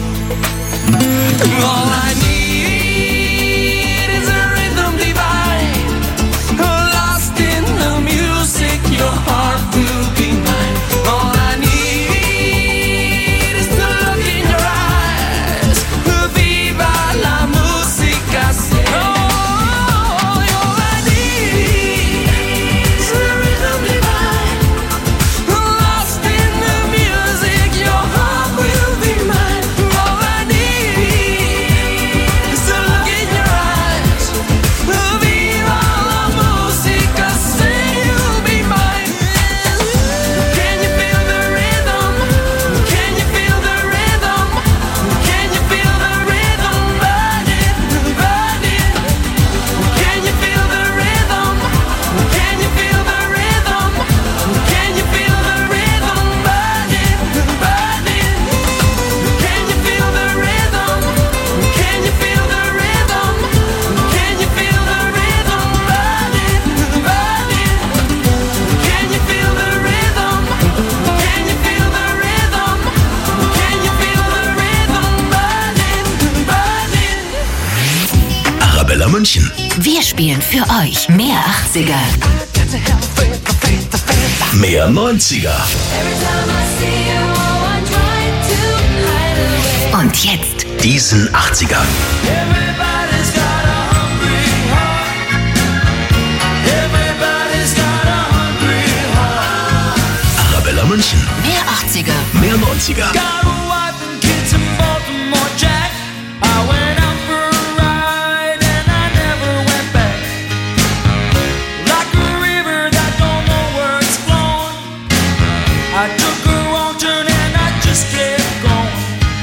All I need is a rhythm divine, lost in the music. Your heart will be mine. All I need is to look in your eyes. Viva la musica, say. Oh, all I need is a rhythm divine, lost in the music. Your heart will be mine. All I need is to look in your eyes. Viva la musica, say you'll be mine. Can you feel the rhythm? Can you feel the rhythm? Can you feel the rhythm burning, burning? Can you feel the rhythm? Can you feel the rhythm? Can you feel the rhythm burning, burning? Can you feel the rhythm? Can you feel the rhythm? Can you feel the rhythm burning, burning? Can you feel the rhythm? Can you feel the rhythm? Can you feel the rhythm burning, burning? Arabella München. Wir spielen für euch mehr achtziger. Mehr neunziger. Und jetzt Diesen achtziger. Everybody's got a hungry heart. Everybody's got a hungry heart. Arabella München. mehr achtziger. Mehr neunziger. Got a wife and kids in Baltimore, Jack. I went out for a ride and I never went back. Like a river that don't know where it's flowing. I took a wrong turn and I just kept going.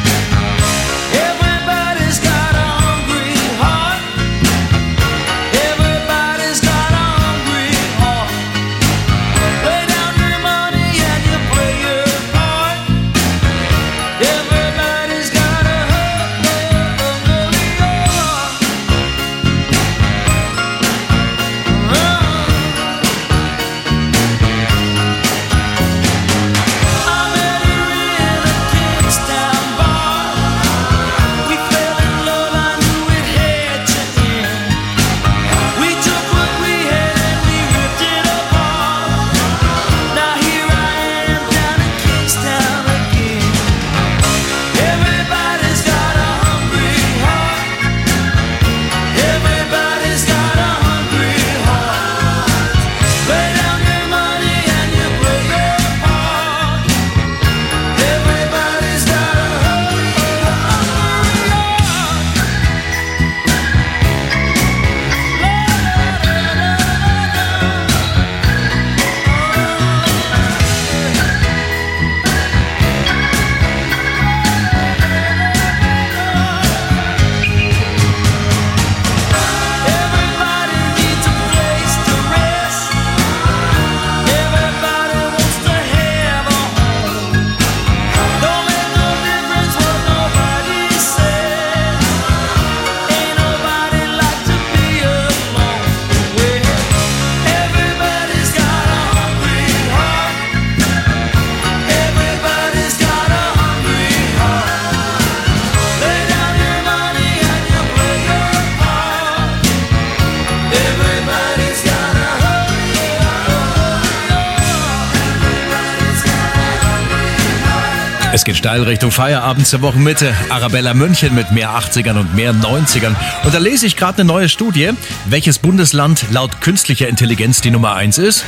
Everybody's got a hungry heart. Everybody's got a hungry heart. Lay down your money and you play your part. Es geht steil Richtung Feierabend zur Wochenmitte. Arabella München mit mehr achtzigern und mehr neunzigern. Und da lese ich gerade eine neue Studie, welches Bundesland laut künstlicher Intelligenz die Nummer eins ist.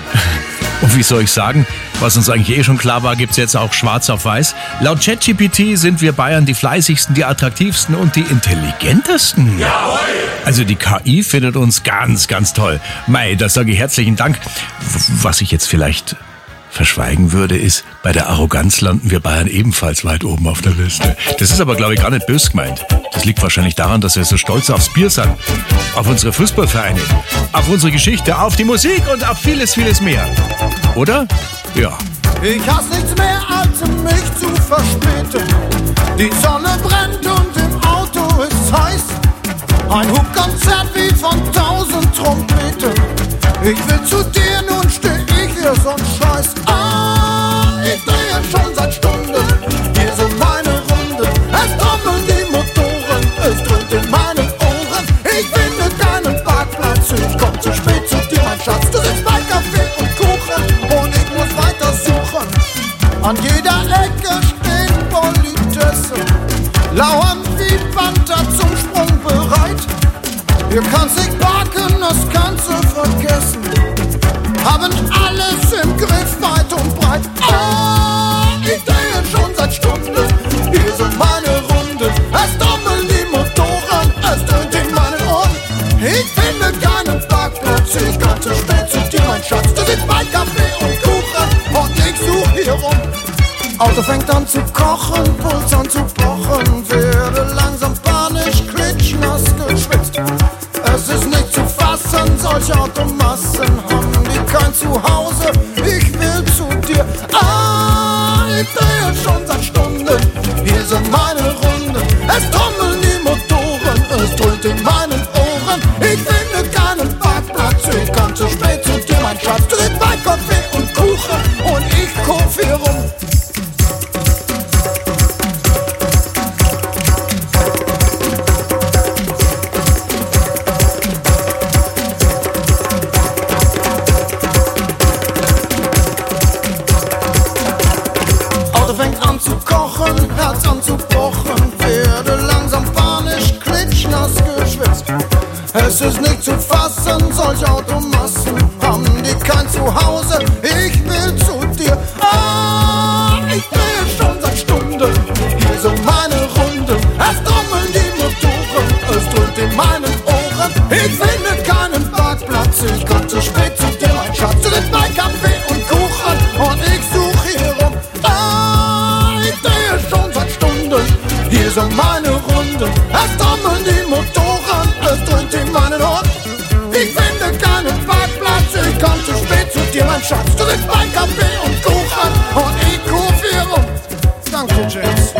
Und wie soll ich sagen, was uns eigentlich eh schon klar war, gibt's jetzt auch schwarz auf weiß. Laut ChatGPT sind wir Bayern die fleißigsten, die attraktivsten und die intelligentesten. Jawohl! Also die K I findet uns ganz, ganz toll. Mei, das sage ich herzlichen Dank. Was ich jetzt vielleicht verschweigen würde, ist, bei der Arroganz landen wir Bayern ebenfalls weit oben auf der Liste. Das ist aber, glaube ich, gar nicht böse gemeint. Das liegt wahrscheinlich daran, dass wir so stolz aufs Bier sind, auf unsere Fußballvereine, auf unsere Geschichte, auf die Musik und auf vieles, vieles mehr. Oder? Ja. Ich hasse nichts mehr, als mich zu verspäten. Die Sonne brennt und im Auto ist heiß. Ein Hubkonzert wie von tausend Trompeten. Ich will zu dir, nun steh ich hier so'n Scheiß. Ah, ich drehe schon seit Stunden hier so meine Runde. Es trommeln die Motoren, es dröhnt in meinen Ohren. Ich finde keinen Parkplatz, ich komm zu spät zu dir, mein Schatz. Du sitzt bei Kaffee und Kuchen und ich muss weiter suchen. An jeder Ecke stehen Politessen, lauern wie Panther zum Sprung bereit. Ihr kannst nicht parken, das kannst du vergessen. Haben alles im Griff, weit und breit. Ah, ich drehe schon seit Stunden hier so meine Runde. Es trommeln die Motoren, es dröhnt in meinen Ohren. Ich finde keinen Parkplatz, ich komm zu spät zu dir, mein Schatz. Du sitzt bei Kaffee und Kuchen und ich such hier rum. Auto fängt an zu kochen, Puls an zu pochen. Werde langsam panisch, klitschnass geschwitzt. Es ist nicht zu fassen, solche Automassen haben die kein Zuhause. Ich will zu dir. Ah, ich drehe schon seit Stunden hier so meine Runde. Es trommeln die Motoren, es dröhnt in meinen Ohren. Ich finde keinen Parkplatz, ich komm zu spät zu dir, mein Schatz. Du sitzt bei Kaffee und Kuchen und ich kurv hier rum. Herz an zu pochen, werde langsam panisch, klitschnass geschwitzt. Es ist nicht zu fassen, solche Automassen haben die kein Zuhause. Ich will zu dir. Ah, ich drehe schon seit Stunden hier so meine Runde. Es trommeln die Motoren, es dröhnt in meinen Ohren. Ich finde keinen Parkplatz, ich komm zu spät zu dir, mein Schatz. Du sitzt bei Kaffee und Kuchen und ich such hier rum. Ah, ich drehe schon seit Stunden hier so meine Runde. Es trommeln die Motoren, es dröhnt in meinen Ohren. Ich finde keinen Parkplatz, ich komm zu spät zu dir, mein Schatz. Du sitzt bei Kaffee und Kuchen und ich kurv hier rum. Danke, James.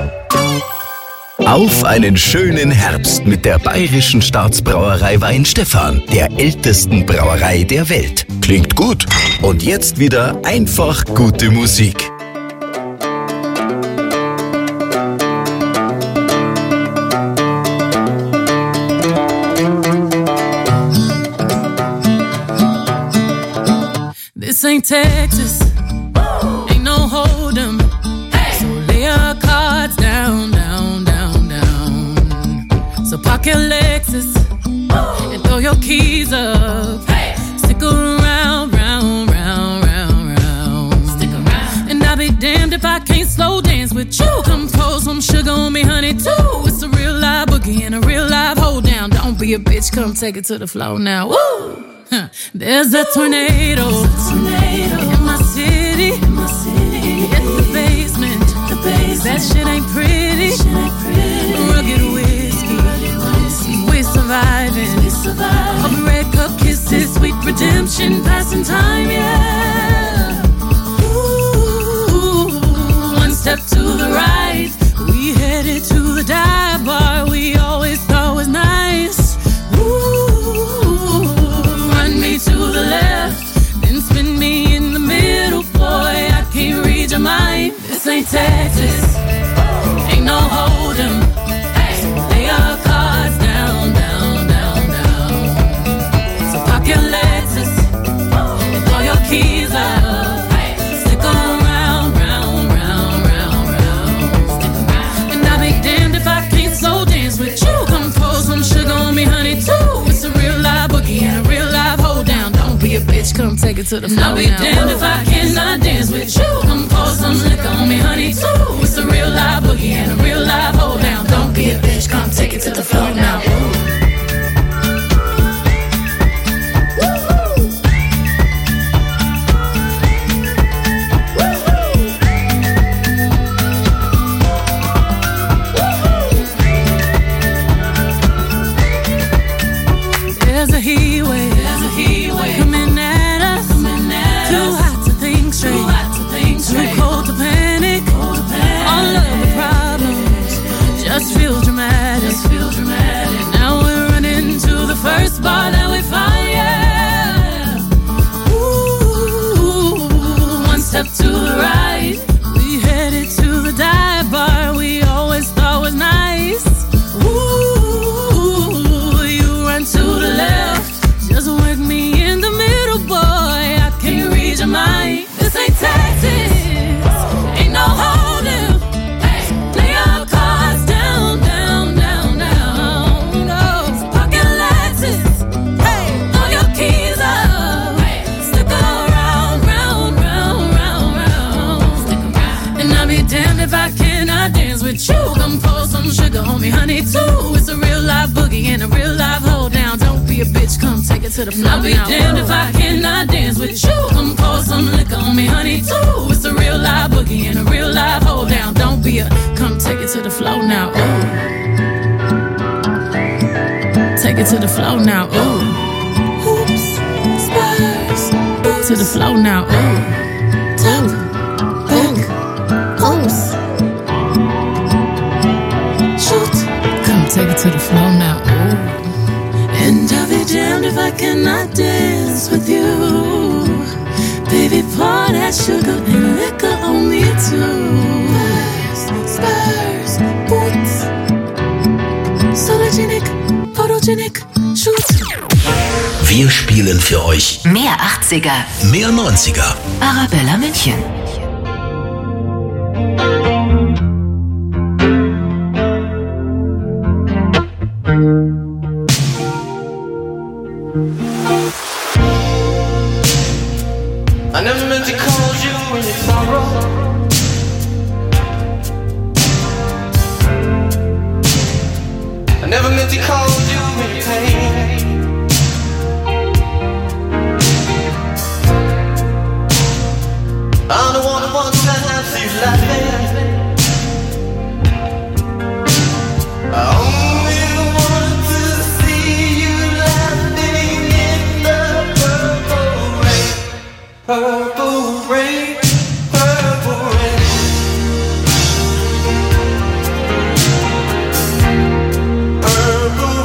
Auf einen schönen Herbst mit der Bayerischen Staatsbrauerei Weinstefan, der ältesten Brauerei der Welt. Klingt gut. Und jetzt wieder einfach gute Musik. This ain't Texas, ain't no hold'em. So lay your cards down, down, down, down. So park your Lexus and throw your keys up. Stick around, round, round, round, round. Stick around. And I'll be damned if I can't slow dance with you. Come pour some sugar on me, honey, too. It's a real live boogie and a real live hold down. Don't be a bitch, come take it to the floor now. Woo! There's a tornado, tornado in my city. In my city. In the basement. The basement. That shit ain't pretty. Shit ain't pretty. Rugged whiskey. Rugged whiskey. We're surviving. We're surviving. All the red cup kisses, sweet redemption, passing time, yeah. Ooh, one step to the right, we headed to the dive bar we always thought was nice. To the left, then spin me in the middle, boy, I can't read your mind. This ain't Texas, ain't no hold'em. Lay your cards down, down, down, down. So park your Lexus and throw your keys up. Stick around, round, round, round, bitch, come take it to the floor. I'll be damned if I cannot dance with you. Come pour some liquor on me, honey, too. It's a real live boogie and a real live hold down. Don't be a bitch, come take it to the floor now. There's a heat wave, there's a heat wave coming at us, coming at too us. Hot to think straight, too hot to think straight, too cold to panic, cold to panic. All of the problems just feel dramatic, just feel dramatic. Now we're running to the first bar that we find, yeah. Ooh, one step to the right, we headed to the dive bar we always thought was nice. To the left, just work me in the middle, boy. I can't read your mind. This ain't Texas, ain't no holding. Hey, lay your cards down, down, down, down. No, so park your Lexus. Hey, throw your keys up. Hey, stick around, round, round, round, round. Stick around. And I'll be damned if I cannot dance with you. Come pour some sugar on me, honey, too. It's a real live boogie and a real live hold down. Don't be a bitch, come take it to the floor. I'll be damned if I cannot dance with you. Come pour some liquor on me, honey, too. It's a real live boogie and a real live hold down. Don't be a, come take it to the floor now. Ooh. Take it to the floor now. Ooh. Hoops, spurs, boots. To the floor now. Ooh. Tuck, back, pulse. Shoot, come take it to the floor now. Ooh. And I'll be damned if I cannot dance with you. Baby, pour that sugar and liquor on me too. Spurs, spurs, boots. Sologenic, photogenic, shoot. Wir spielen für euch Mehr achtziger, mehr neunziger. Arabella München. I never meant to call you in your sorrow. I never meant to call you in your pain. I'm the one who wants to have you laughing. I only want to see you laughing in the purple rain. Purple rain, purple rain. Purple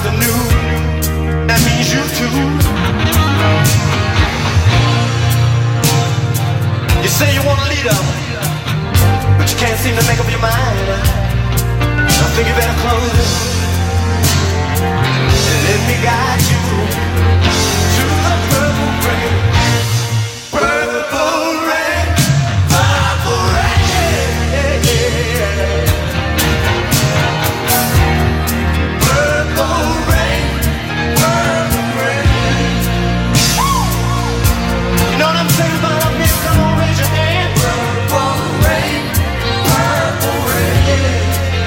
something new. That means you too. You say you want a leader, but you can't seem to make up your mind. I think you better close it and let me guide you to the purple rain. Purple rain, purple rain. Purple rain, purple rain. You know what I'm saying about up here? Come on, raise your hand. Purple rain, purple rain.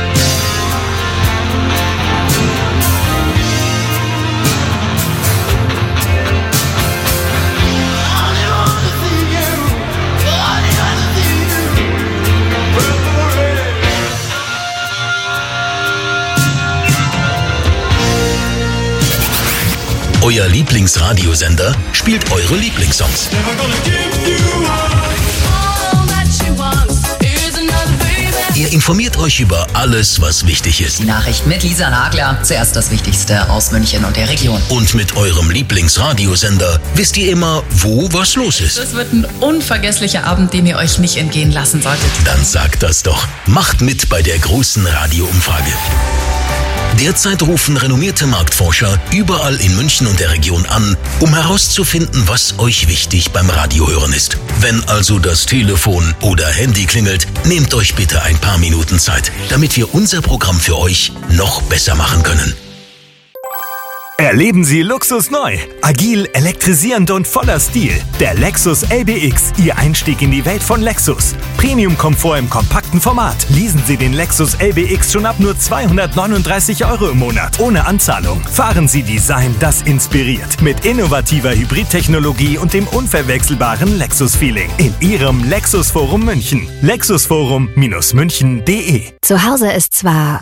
Euer Lieblingsradiosender spielt eure Lieblingssongs. Ihr informiert euch über alles, was wichtig ist. Die Nachricht mit Lisa Nagler. Zuerst das Wichtigste aus München und der Region. Und mit eurem Lieblingsradiosender wisst ihr immer, wo was los ist. Das wird ein unvergesslicher Abend, den ihr euch nicht entgehen lassen solltet. Dann sagt das doch. Macht mit bei der großen Radioumfrage. Derzeit rufen renommierte Marktforscher überall in München und der Region an, um herauszufinden, was euch wichtig beim Radiohören ist. Wenn also das Telefon oder Handy klingelt, nehmt euch bitte ein paar Minuten Zeit, damit wir unser Programm für euch noch besser machen können. Erleben Sie Luxus neu. Agil, elektrisierend und voller Stil. Der Lexus L B X, Ihr Einstieg in die Welt von Lexus. Premium-Komfort im kompakten Format. Leasen Sie den Lexus L B X schon ab nur zweihundertneununddreißig Euro im Monat. Ohne Anzahlung. Fahren Sie Design, das inspiriert. Mit innovativer Hybridtechnologie und dem unverwechselbaren Lexus-Feeling. In Ihrem Lexus Forum München. lexusforum München punkt de. Zu Hause ist zwar...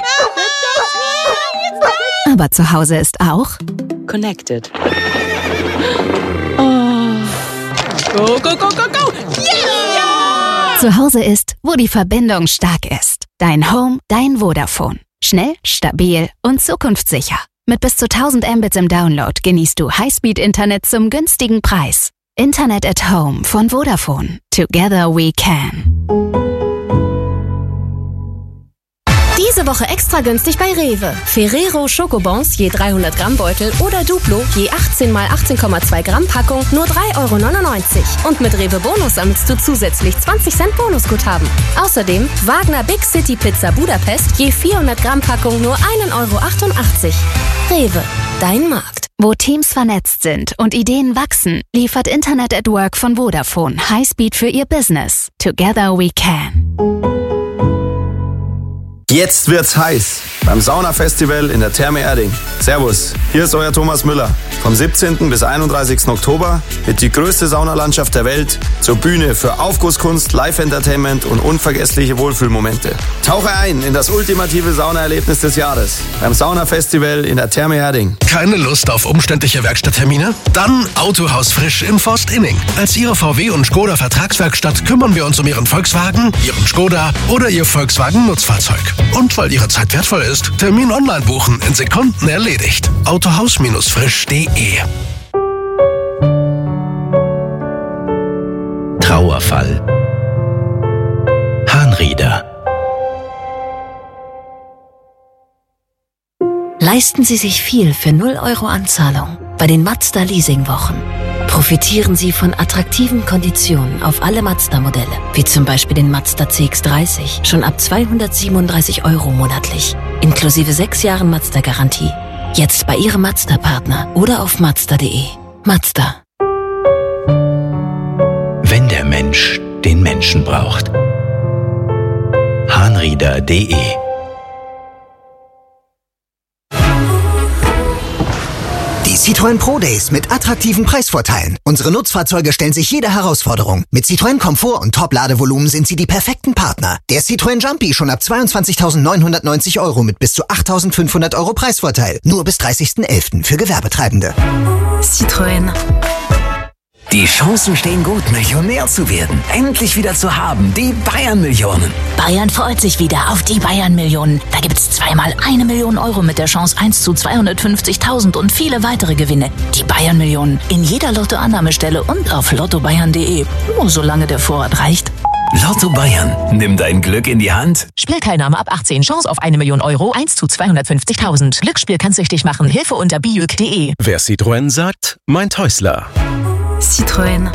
Aber zu Hause ist auch Connected. Oh. Go, go, go, go, go! Yeah! Zu Hause ist, wo die Verbindung stark ist. Dein Home, dein Vodafone. Schnell, stabil und zukunftssicher. Mit bis zu tausend Mbits im Download genießt du Highspeed-Internet zum günstigen Preis. Internet at Home von Vodafone. Together we can. Diese Woche extra günstig bei Rewe. Ferrero Schokobons je dreihundert Gramm Beutel oder Duplo je achtzehn mal achtzehn Komma zwei Gramm Packung nur drei Euro neunundneunzig. Und mit Rewe Bonus sammelst du zusätzlich zwanzig Cent Bonusguthaben. Außerdem Wagner Big City Pizza Budapest je vierhundert Gramm Packung nur ein Euro achtundachtzig. Rewe, dein Markt. Wo Teams vernetzt sind und Ideen wachsen, liefert Internet at Work von Vodafone Highspeed für ihr Business. Together we can. Jetzt wird's heiß beim Saunafestival in der Therme Erding. Servus, hier ist euer Thomas Müller. Vom siebzehnten bis einunddreißigsten Oktober wird die größte Saunalandschaft der Welt zur Bühne für Aufgusskunst, Live-Entertainment und unvergessliche Wohlfühlmomente. Tauche ein in das ultimative Saunaerlebnis des Jahres beim Saunafestival in der Therme Erding. Keine Lust auf umständliche Werkstatttermine? Dann Autohaus Frisch in Forst-Inning. Als Ihre V W und Skoda Vertragswerkstatt kümmern wir uns um Ihren Volkswagen, Ihren Skoda oder Ihr Volkswagen-Nutzfahrzeug. Und weil Ihre Zeit wertvoll ist, Termin online buchen, in Sekunden erledigt. Autohaus Frisch punkt de. Trauerfall. Hahnrieder. Leisten Sie sich viel für null Euro Anzahlung bei den Mazda Leasingwochen. Profitieren Sie von attraktiven Konditionen auf alle Mazda-Modelle, wie zum Beispiel den Mazda C X dreißig, schon ab zweihundertsiebenunddreißig Euro monatlich, inklusive sechs Jahren Mazda-Garantie. Jetzt bei Ihrem Mazda-Partner oder auf mazda punkt de. Mazda. Wenn der Mensch den Menschen braucht. Hahnrieder punkt de. Citroën Pro Days mit attraktiven Preisvorteilen. Unsere Nutzfahrzeuge stellen sich jeder Herausforderung. Mit Citroën Komfort und Top-Ladevolumen sind Sie die perfekten Partner. Der Citroën Jumpy schon ab zweiundzwanzigtausendneunhundertneunzig Euro mit bis zu achttausendfünfhundert Euro Preisvorteil. Nur bis dreißigsten elften für Gewerbetreibende. Citroën. Die Chancen stehen gut, Millionär zu werden. Endlich wieder zu haben, die Bayern-Millionen. Bayern freut sich wieder auf die Bayern-Millionen. Da gibt's zweimal eine Million Euro mit der Chance eins zu zweihundertfünfzigtausend und viele weitere Gewinne. Die Bayern-Millionen in jeder Lottoannahmestelle und auf lotto bayern punkt de. Nur solange der Vorrat reicht. Lotto Bayern, nimm dein Glück in die Hand. Spielteilnahme ab achtzehn. Chance auf eine Million Euro. eins zu zweihundertfünfzigtausend. Glücksspiel kann süchtig machen. Hilfe unter bijuk punkt de. Wer Citroën sagt, meint Häusler. Citroën.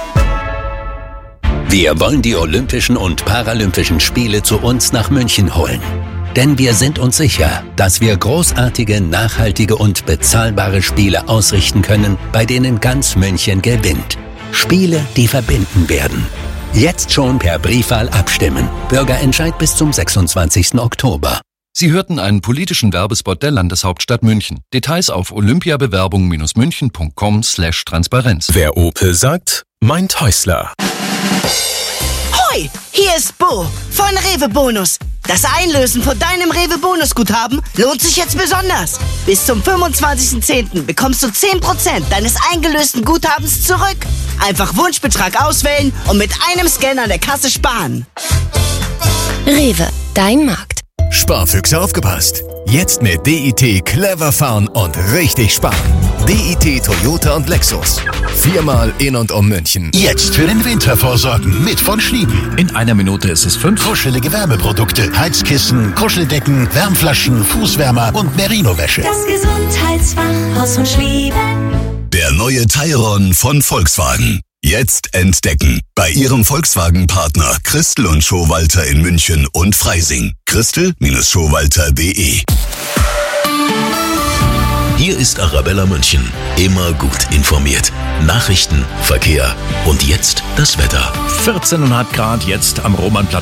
Wir wollen die Olympischen und Paralympischen Spiele zu uns nach München holen. Denn wir sind uns sicher, dass wir großartige, nachhaltige und bezahlbare Spiele ausrichten können, bei denen ganz München gewinnt. Spiele, die verbinden werden. Jetzt schon per Briefwahl abstimmen. Bürgerentscheid bis zum sechsundzwanzigsten Oktober. Sie hörten einen politischen Werbespot der Landeshauptstadt München. Details auf olympiabewerbung münchen punkt com slash Transparenz. Wer Opel sagt, meint Häusler. Hoi, hier ist Bo von Rewe Bonus. Das Einlösen von deinem Rewe Bonusguthaben lohnt sich jetzt besonders. Bis zum fünfundzwanzigsten zehnten bekommst du zehn Prozent deines eingelösten Guthabens zurück. Einfach Wunschbetrag auswählen und mit einem Scan an der Kasse sparen. Rewe, dein Markt. Sparfüchse aufgepasst. Jetzt mit D I T clever fahren und richtig sparen. D I T Toyota und Lexus. Viermal in und um München. Jetzt für den Winter vorsorgen mit von Schlieben. In einer Minute ist es fünf. Kuschelige Wärmeprodukte, Heizkissen, Kuscheldecken, Wärmflaschen, Fußwärmer und Merino-Wäsche. Das Gesundheitsfachhaus von Schlieben. Der neue Tayron von Volkswagen. Jetzt entdecken. Bei Ihrem Volkswagen-Partner Christel und Schowalter in München und Freising. Christel Schowalter punkt de. Hier ist Arabella München. Immer gut informiert. Nachrichten, Verkehr und jetzt das Wetter. vierzehn Komma fünf Grad jetzt am Romanplatz.